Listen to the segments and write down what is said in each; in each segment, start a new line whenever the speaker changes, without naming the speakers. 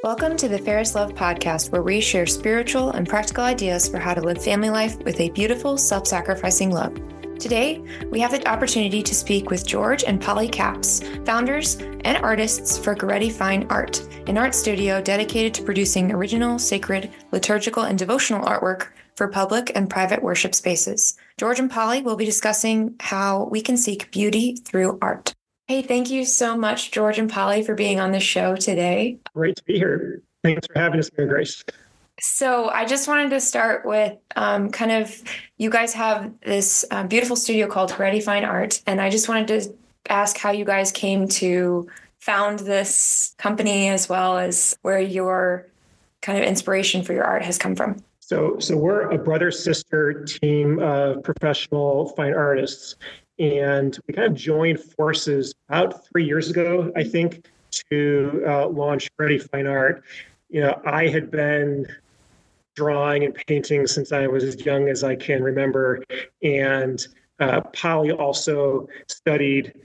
Welcome to the Ferris Love Podcast, where we share spiritual and practical ideas for how to live family life with a beautiful, self-sacrificing love. Today, we have the opportunity to speak with George and Polly Capps, founders and artists for Goretti Fine Art, an art studio dedicated to producing original, sacred, liturgical, and devotional artwork for public and private worship spaces. George and Polly will be discussing how we can seek beauty through art. Hey, thank you so much, George and Polly, for being on the show today.
Great to be here. Thanks for having us, Mary Grace.
So I just wanted to start with you guys have this beautiful studio called Goretti Fine Art, and I just wanted to ask how you guys came to found this company, as well as where your kind of inspiration for your art has come from.
So we're a brother-sister team of professional fine artists, and we kind of joined forces about 3 years ago, I think, to launch Goretti Fine Art. You know, I had been drawing and painting since I was as young as I can remember, and Polly also studied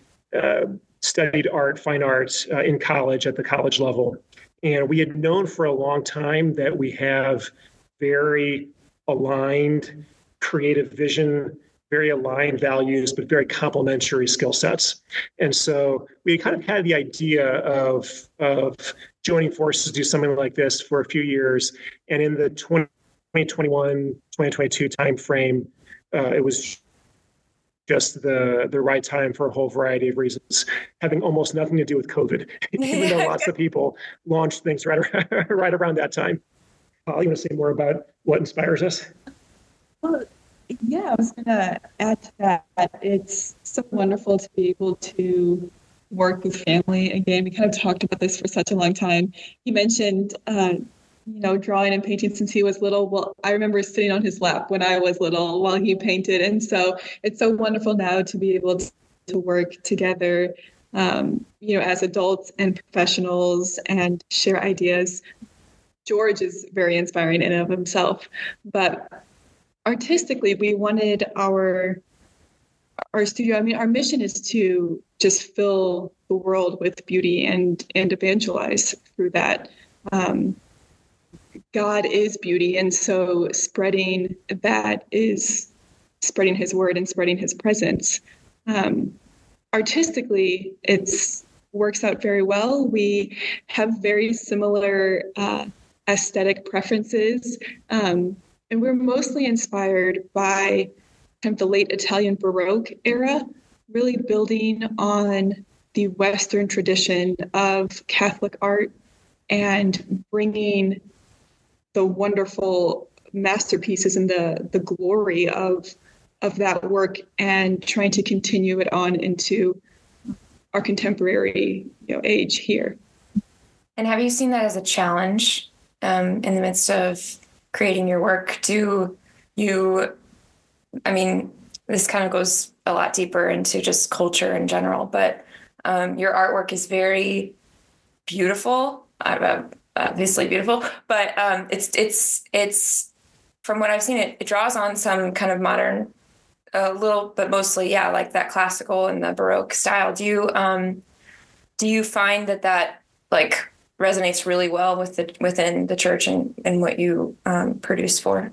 art, fine arts, in college at the college level. And we had known for a long time that we have very aligned creative vision, very aligned values, but very complementary skill sets. And so we kind of had the idea of joining forces to do something like this for a few years. And in the 2021, 2022 timeframe, it was just the right time for a whole variety of reasons, having almost nothing to do with COVID, even though lots of people launched things right around that time. Paul, you want to say more about what inspires us?
Well, yeah, I was going to add to that. It's so wonderful to be able to work with family again. We kind of talked about this for such a long time. He mentioned, drawing and painting since he was little. Well, I remember sitting on his lap when I was little while he painted. And so it's so wonderful now to be able to work together, as adults and professionals and share ideas. George is very inspiring in and of himself, but artistically, we wanted our studio. I mean, our mission is to just fill the world with beauty and evangelize through that. God is beauty, and so spreading that is spreading His word and spreading His presence. Artistically, it works out very well. We have very similar aesthetic preferences. And we're mostly inspired by kind of the late Italian Baroque era, really building on the Western tradition of Catholic art and bringing the wonderful masterpieces and the glory of that work and trying to continue it on into our contemporary age here.
And have you seen that as a challenge in the midst of creating your work? This kind of goes a lot deeper into just culture in general, but your artwork is very beautiful, obviously beautiful, but it's from what I've seen, it draws on some kind of modern, a little, but mostly, like that classical and the Baroque style. Do you find that like resonates really well within the church and what you produce for?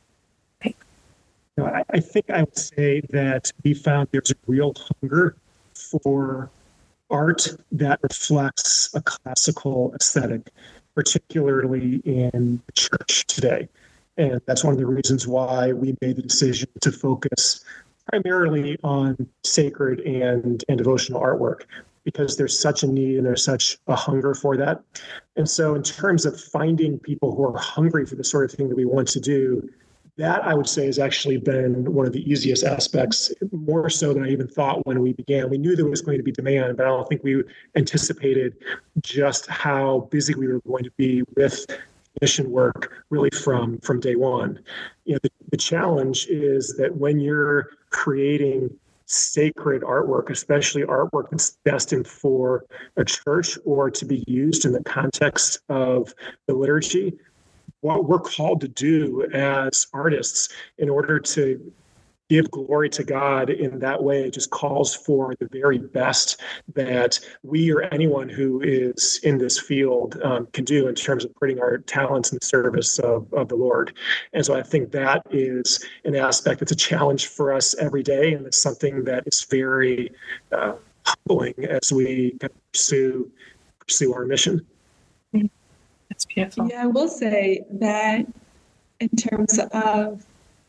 I think I would say that we found there's a real hunger for art that reflects a classical aesthetic, particularly in the church today. And that's one of the reasons why we made the decision to focus primarily on sacred and devotional artwork, because there's such a need and there's such a hunger for that. And so in terms of finding people who are hungry for the sort of thing that we want to do, that I would say has actually been one of the easiest aspects, more so than I even thought when we began. We knew there was going to be demand, but I don't think we anticipated just how busy we were going to be with mission work really from day one. The challenge is that when you're creating sacred artwork, especially artwork that's destined for a church or to be used in the context of the liturgy, what we're called to do as artists in order to give glory to God in that way. It just calls for the very best that we or anyone who is in this field can do in terms of putting our talents in the service of the Lord. And so I think that is an aspect that's a challenge for us every day, and it's something that is very humbling as we kind of pursue our mission.
That's beautiful.
Yeah, I will say that in terms of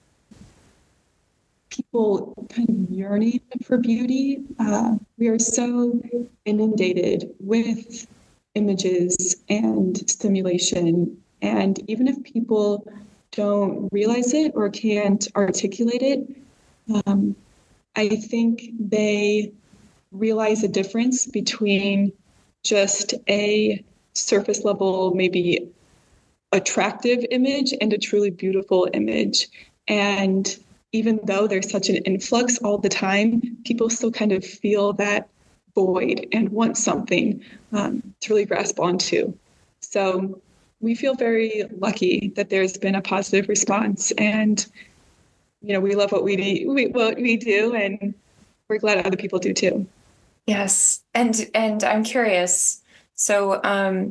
people kind of yearning for beauty, we are so inundated with images and stimulation. And even if people don't realize it or can't articulate it, I think they realize the difference between just a surface level, maybe attractive image and a truly beautiful image. And even though there's such an influx all the time, people still kind of feel that void and want something to really grasp onto. So we feel very lucky that there's been a positive response, and we love what we do, and we're glad other people do too.
Yes, and I'm curious. So,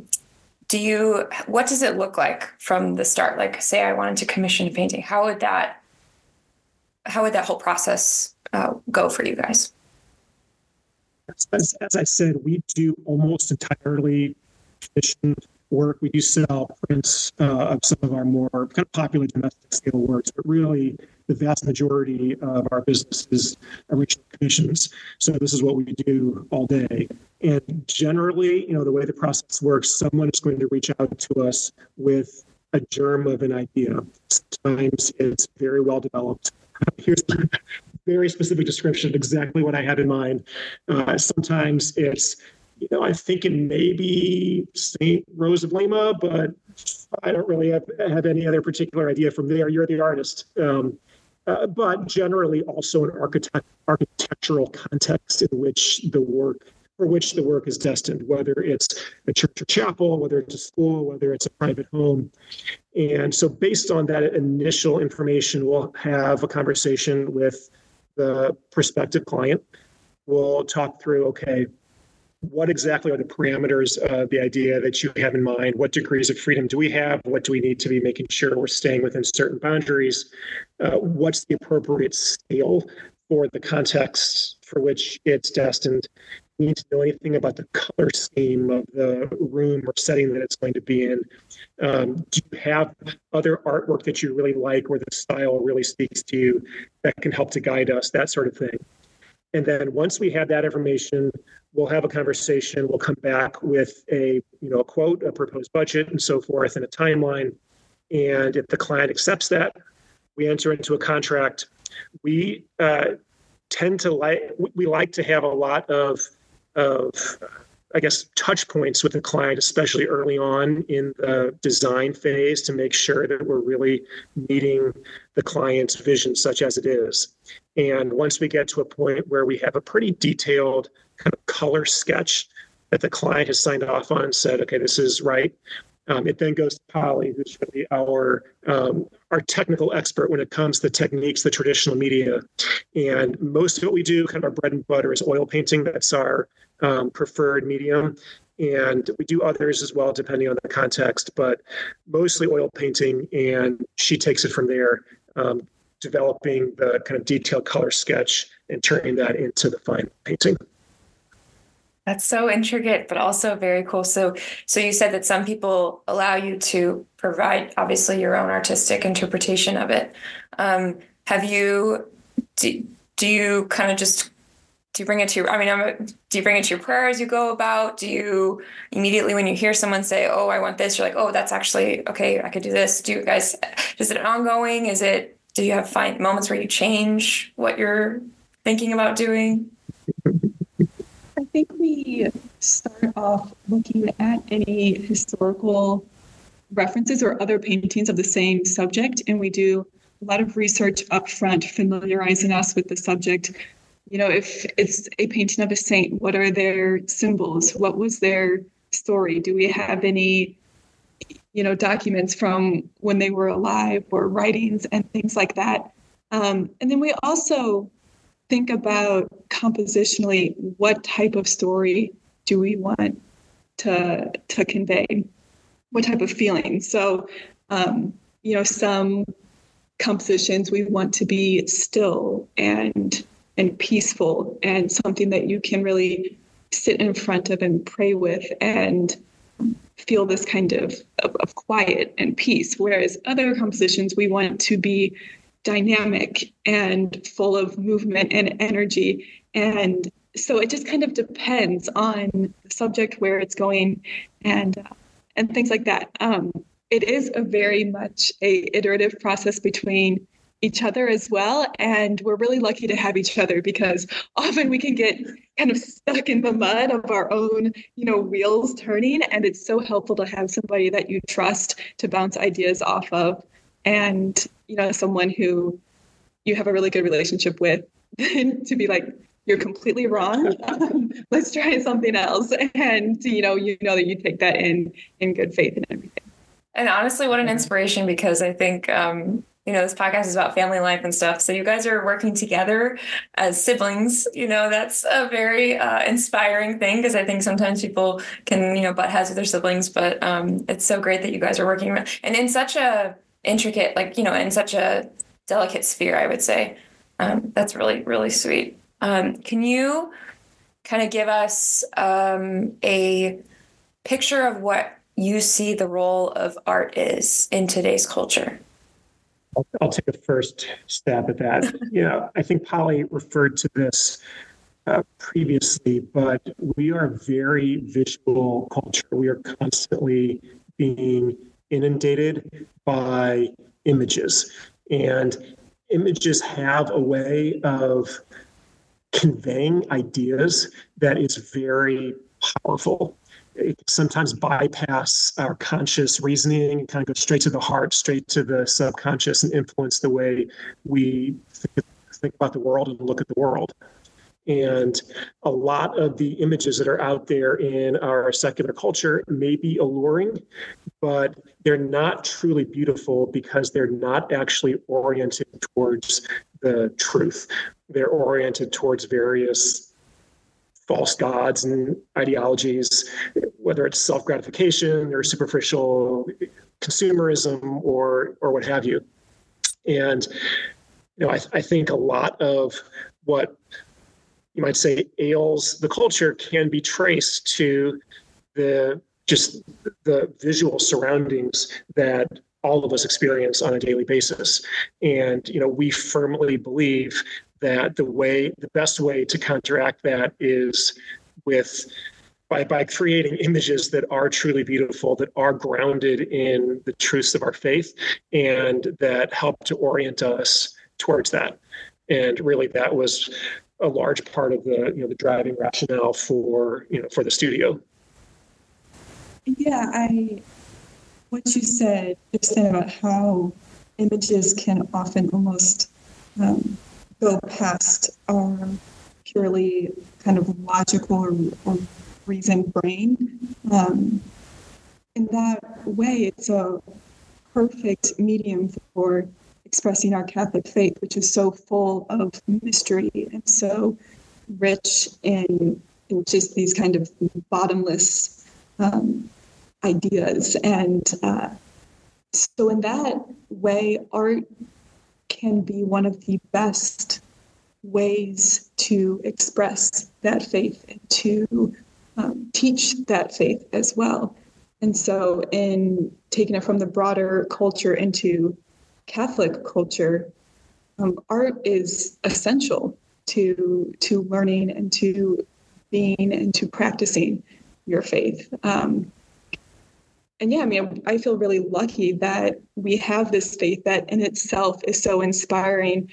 what does it look like from the start? Like, say I wanted to commission a painting, how would that whole process go for you guys?
As I said, we do almost entirely commissioned work. We do sell prints of some of our more kind of popular domestic scale works, but really the vast majority of our business is original commissions. So this is what we do all day. And generally, the way the process works, someone is going to reach out to us with a germ of an idea. Sometimes it's very well developed. Here's a very specific description of exactly what I had in mind. Sometimes it's, I'm thinking maybe St. Rose of Lima, but I don't really have any other particular idea from there. You're the artist. But generally also an architectural context in which the work is destined, whether it's a church or chapel, whether it's a school, whether it's a private home. And so based on that initial information, we'll have a conversation with the prospective client. We'll talk through, okay, what exactly are the parameters of the idea that you have in mind? What degrees of freedom do we have? What do we need to be making sure we're staying within certain boundaries? What's the appropriate scale for the context for which it's destined? We need to know anything about the color scheme of the room or setting that it's going to be in. Do you have other artwork that you really like where the style really speaks to you that can help to guide us, that sort of thing? And then once we have that information, we'll have a conversation. We'll come back with a quote, a proposed budget, and so forth, and a timeline. And if the client accepts that, we enter into a contract. We like to have a lot of touch points with the client, especially early on in the design phase, to make sure that we're really meeting the client's vision, such as it is. And once we get to a point where we have a pretty detailed kind of color sketch that the client has signed off on and said, okay, this is right, it then goes to Polly, who's really our technical expert when it comes to techniques, the traditional media. And most of what we do, kind of our bread and butter, is oil painting. That's our preferred medium. And we do others as well, depending on the context, but mostly oil painting. And she takes it from there, developing the kind of detailed color sketch and turning that into the final painting.
That's so intricate, but also very cool. So you said that some people allow you to provide, obviously, your own artistic interpretation of it. Do you kind of just, do you bring it to do you bring it to your prayer as you go about? Do you immediately, when you hear someone say, oh, I want this, you're like, oh, that's actually, okay, I could do this. Do you guys, is it ongoing? Do you have moments where you change what you're thinking about doing?
I think we start off looking at any historical references or other paintings of the same subject, and we do a lot of research up front, familiarizing us with the subject. If it's a painting of a saint, what are their symbols? What was their story? Do we have any, documents from when they were alive or writings and things like that? And then we also think about compositionally, what type of story do we want to convey? What type of feeling? So, some compositions we want to be still and peaceful, and something that you can really sit in front of and pray with and feel this kind of quiet and peace. Whereas other compositions we want to be dynamic and full of movement and energy. And so it just kind of depends on the subject, where it's going, and things like that. It is a very much a iterative process between each other as well. And we're really lucky to have each other, because often we can get kind of stuck in the mud of our own, wheels turning. And it's so helpful to have somebody that you trust to bounce ideas off of, and, someone who you have a really good relationship with, to be like, you're completely wrong. Let's try something else. And, that you take that in good faith and everything.
And honestly, what an inspiration, because I think, this podcast is about family life and stuff. So you guys are working together as siblings. That's a very inspiring thing, because I think sometimes people can, butt heads with their siblings, but it's so great that you guys are working and in such a intricate, in such a delicate sphere, I would say. That's really, really sweet. Can you kind of give us a picture of what you see the role of art is in today's culture?
I'll take a first stab at that. I think Polly referred to this previously, but we are a very visual culture. We are constantly being inundated by images, and images have a way of conveying ideas that is very powerful. It sometimes bypass our conscious reasoning and kind of go straight to the heart, straight to the subconscious, and influence the way we think about the world and look at the world. And a lot of the images that are out there in our secular culture may be alluring, but they're not truly beautiful, because they're not actually oriented towards the truth. They're oriented towards various false gods and ideologies, whether it's self-gratification or superficial consumerism or what have you. And I think a lot of what you might say ails the culture can be traced to the visual surroundings that all of us experience on a daily basis. And we firmly believe that the best way to counteract that is by creating images that are truly beautiful, that are grounded in the truths of our faith, and that help to orient us towards that. And really, that was a large part of the driving rationale for the studio.
Yeah, what you said just then about how images can often almost go past our purely kind of logical or reasoned brain. In that way, it's a perfect medium for expressing our Catholic faith, which is so full of mystery and so rich in just these kind of bottomless ideas. And so in that way, art can be one of the best ways to express that faith and to teach that faith as well. And so in taking it from the broader culture into Catholic culture, art is essential to learning and to being and to practicing your faith. And yeah, I feel really lucky that we have this faith that in itself is so inspiring.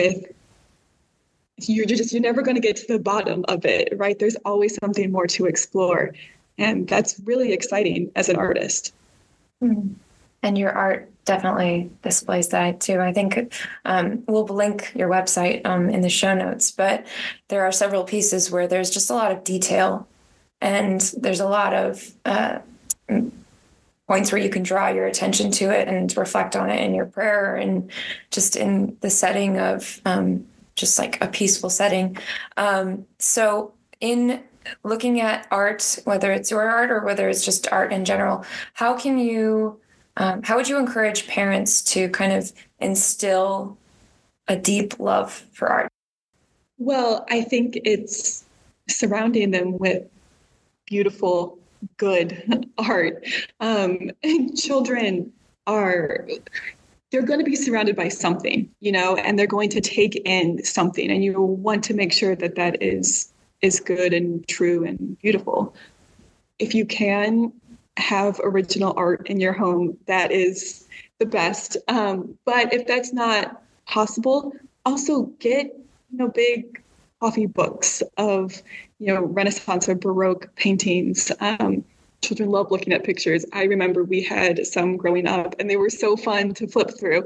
You're never going to get to the bottom of it, right? There's always something more to explore. And that's really exciting as an artist.
Mm-hmm. And your art definitely displays that too. I think we'll link your website in the show notes, but there are several pieces where there's just a lot of detail, and there's a lot of points where you can draw your attention to it and reflect on it in your prayer and just in the setting of just like a peaceful setting. So in looking at art, whether it's your art or whether it's just art in general, how would you encourage parents to kind of instill a deep love for art?
Well, I think it's surrounding them with beautiful, good art. And children they're going to be surrounded by something, and they're going to take in something, and you want to make sure that that is good and true and beautiful. If you can have original art in your home, that is the best. But if that's not possible, also get, big coffee books of, Renaissance or Baroque paintings. Children love looking at pictures. I remember we had some growing up and they were so fun to flip through.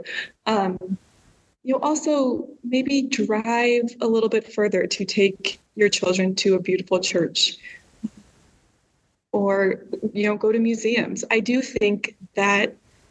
Also maybe drive a little bit further to take your children to a beautiful church or, go to museums. I do think that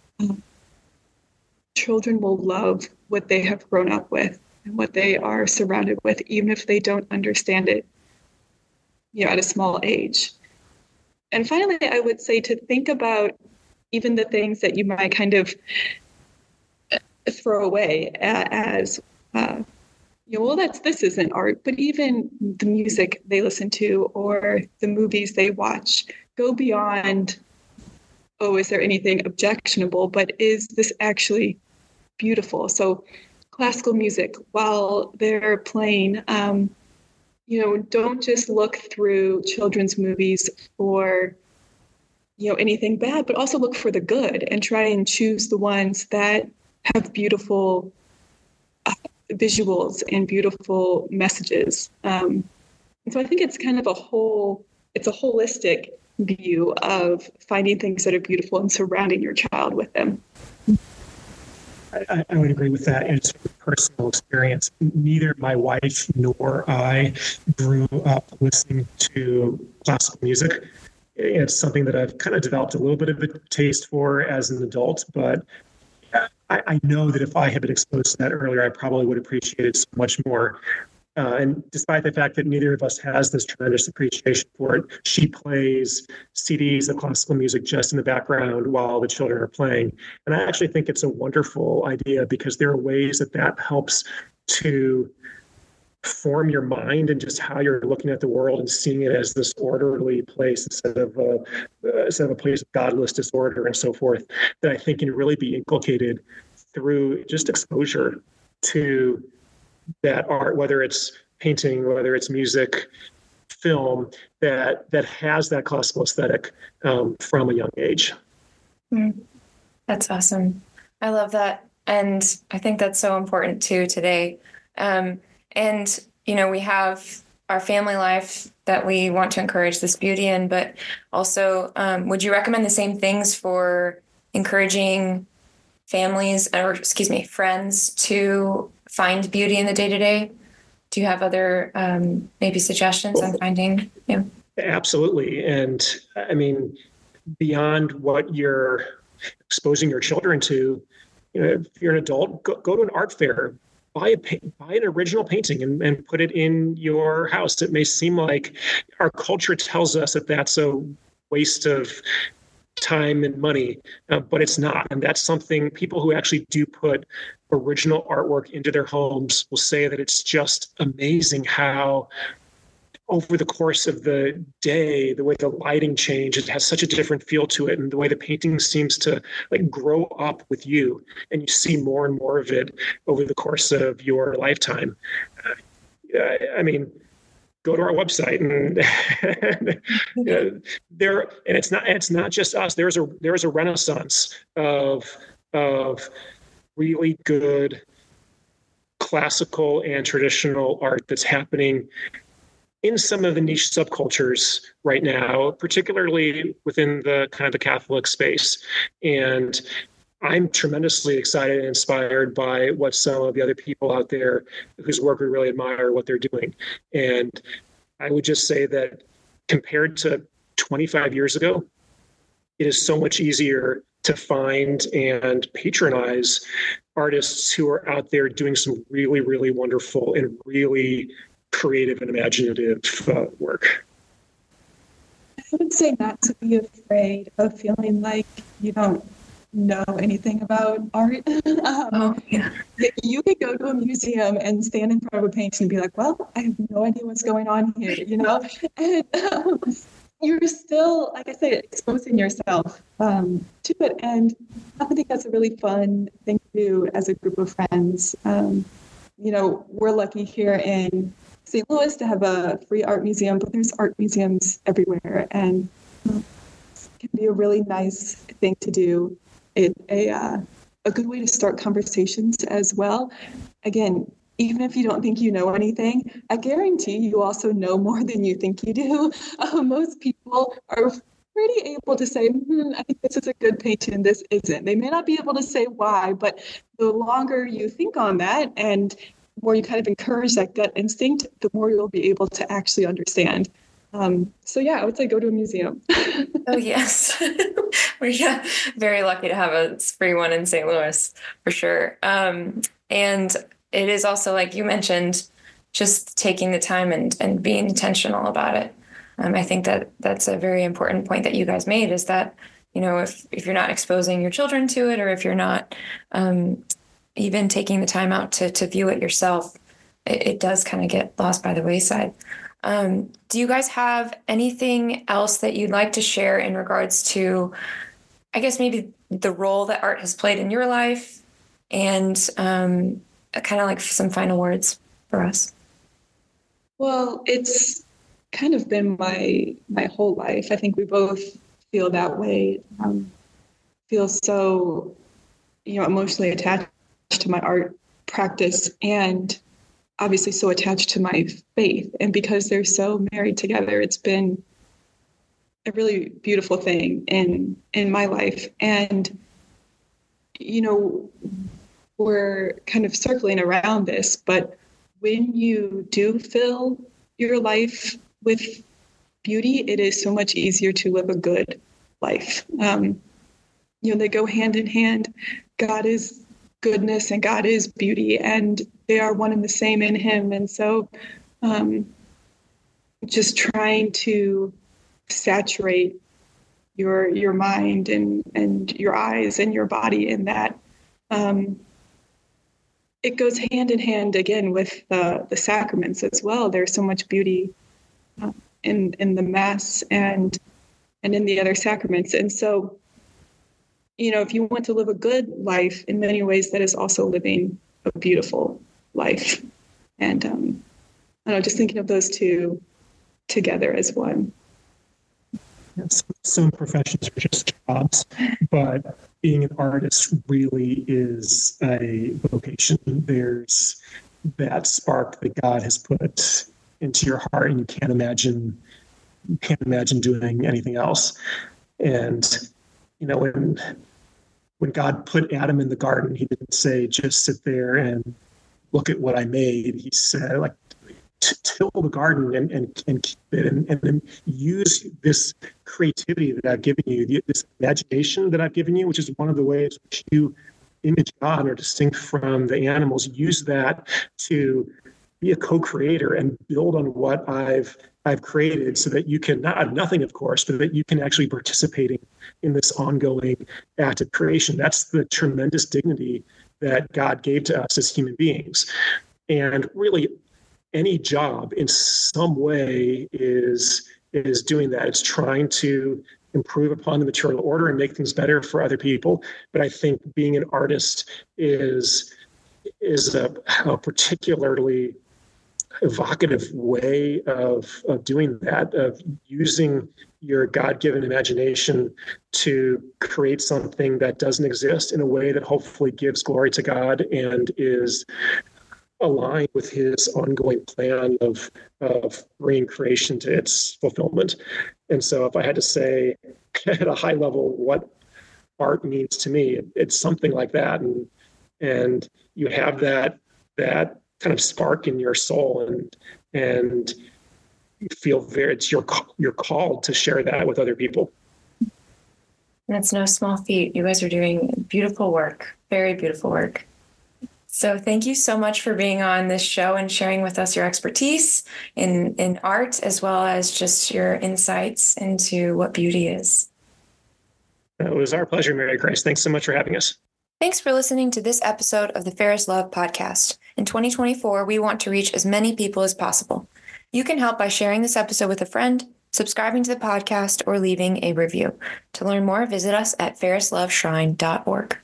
children will love what they have grown up with and what they are surrounded with, even if they don't understand it, at a small age. And finally, I would say to think about even the things that you might kind of throw away as, this isn't art, but even the music they listen to or the movies they watch, go beyond, is there anything objectionable, but is this actually beautiful? So classical music, while they're playing, don't just look through children's movies for, anything bad, but also look for the good and try and choose the ones that have beautiful visuals and beautiful messages. And so I think it's kind of it's a holistic view of finding things that are beautiful and surrounding your child with them.
I would agree with that. And it's a personal experience. Neither my wife nor I grew up listening to classical music. It's something that I've kind of developed a little bit of a taste for as an adult, but I know that if I had been exposed to that earlier, I probably would appreciate it so much more. And despite the fact that neither of us has this tremendous appreciation for it, she plays CDs of classical music just in the background while the children are playing. And I actually think it's a wonderful idea because there are ways that helps to form your mind and just how you're looking at the world and seeing it as this orderly place instead of a place of godless disorder and so forth, that I think can really be inculcated through just exposure to that art, whether it's painting, whether it's music, film, that has that classical aesthetic from a young age.
That's awesome. I love that. And I think that's so important too today. And, we have our family life that we want to encourage this beauty in, but also would you recommend the same things for encouraging friends to find beauty in the day-to-day? Do you have other maybe suggestions on finding? Yeah.
Absolutely. And I mean, beyond what you're exposing your children to, if you're an adult, go to an art fair, buy an original painting and put it in your house. It may seem like our culture tells us that that's a waste of time and money, but it's not. And that's something people who actually do put original artwork into their homes will say that it's just amazing how over the course of the day, the way the lighting changes, it has such a different feel to it. And the way the painting seems to grow up with you and you see more and more of it over the course of your lifetime. Go to our website and it's not just us. There's a renaissance of really good classical and traditional art that's happening in some of the niche subcultures right now, particularly within the kind of the Catholic space. And I'm tremendously excited and inspired by what some of the other people out there whose work we really admire, what they're doing. And I would just say that compared to 25 years ago, it is so much easier to find and patronize artists who are out there doing some really, really wonderful and really creative and imaginative work.
I would say not to be afraid of feeling like you don't know anything about art. You could go to a museum and stand in front of a painting and be like, well, I have no idea what's going on here, and you're still, like I say, exposing yourself to it. And I think that's a really fun thing to do as a group of friends. We're lucky here in St. Louis to have a free art museum, but there's art museums everywhere, and it can be a really nice thing to do. A good way to start conversations as well. Again, even if you don't think you know anything, I guarantee you also know more than you think you do. Most people are pretty able to say, I think this is a good painting, this isn't. They may not be able to say why, but the longer you think on that and the more you kind of encourage that gut instinct, the more you'll be able to actually understand. So yeah, I would say go to a museum.
Oh, yes. We're very lucky to have a free one in St. Louis, for sure. And it is also, like you mentioned, just taking the time and being intentional about it. I think that's a very important point that you guys made, is that, if you're not exposing your children to it, or if you're not even taking the time out to view it yourself, it does kind of get lost by the wayside. Do you guys have anything else that you'd like to share in regards to, I guess, maybe the role that art has played in your life, and kind of like some final words for us?
Well, it's kind of been my whole life. I think we both feel that way. Feel so, emotionally attached to my art practice, and obviously so attached to my faith. And because they're so married together, it's been a really beautiful thing in my life. And, we're kind of circling around this, but when you do fill your life with beauty, it is so much easier to live a good life. They go hand in hand. God is goodness and God is beauty, and they are one and the same in him. And so just trying to saturate your mind and your eyes and your body in that. It goes hand in hand again with the sacraments as well. There's so much beauty in the Mass and in the other sacraments. And so, if you want to live a good life, in many ways, that is also living a beautiful life. And I don't know, just thinking of those two together as one.
Yes, some professions are just jobs, but being an artist really is a vocation. There's that spark that God has put into your heart, and you can't imagine doing anything else. And when God put Adam in the garden, he didn't say, just sit there and look at what I made. He said, till the garden and keep it, and then use this creativity that I've given you, this imagination that I've given you, which is one of the ways which you image God and are distinct from the animals. Use that to be a co-creator and build on what I've created, so that you can not nothing, of course, but that you can actually participating in this ongoing act of creation. That's the tremendous dignity that God gave to us as human beings. And really, any job in some way is doing that. It's trying to improve upon the material order and make things better for other people. But I think being an artist is a particularly evocative way of doing that, of using your God-given imagination to create something that doesn't exist in a way that hopefully gives glory to God and is aligned with his ongoing plan of bringing creation to its fulfillment. And so if I had to say at a high level what art means to me, it's something like that. And you have that kind of spark in your soul, and you feel you're called to share that with other people.
That's no small feat. You guys are doing beautiful work, very beautiful work. So thank you so much for being on this show and sharing with us your expertise in art, as well as just your insights into what beauty is.
It was our pleasure, Mary Grace. Thanks so much for having us.
Thanks for listening to this episode of the Ferris Love Podcast. In 2024, we want to reach as many people as possible. You can help by sharing this episode with a friend, subscribing to the podcast, or leaving a review. To learn more, visit us at ferrisloveshrine.org.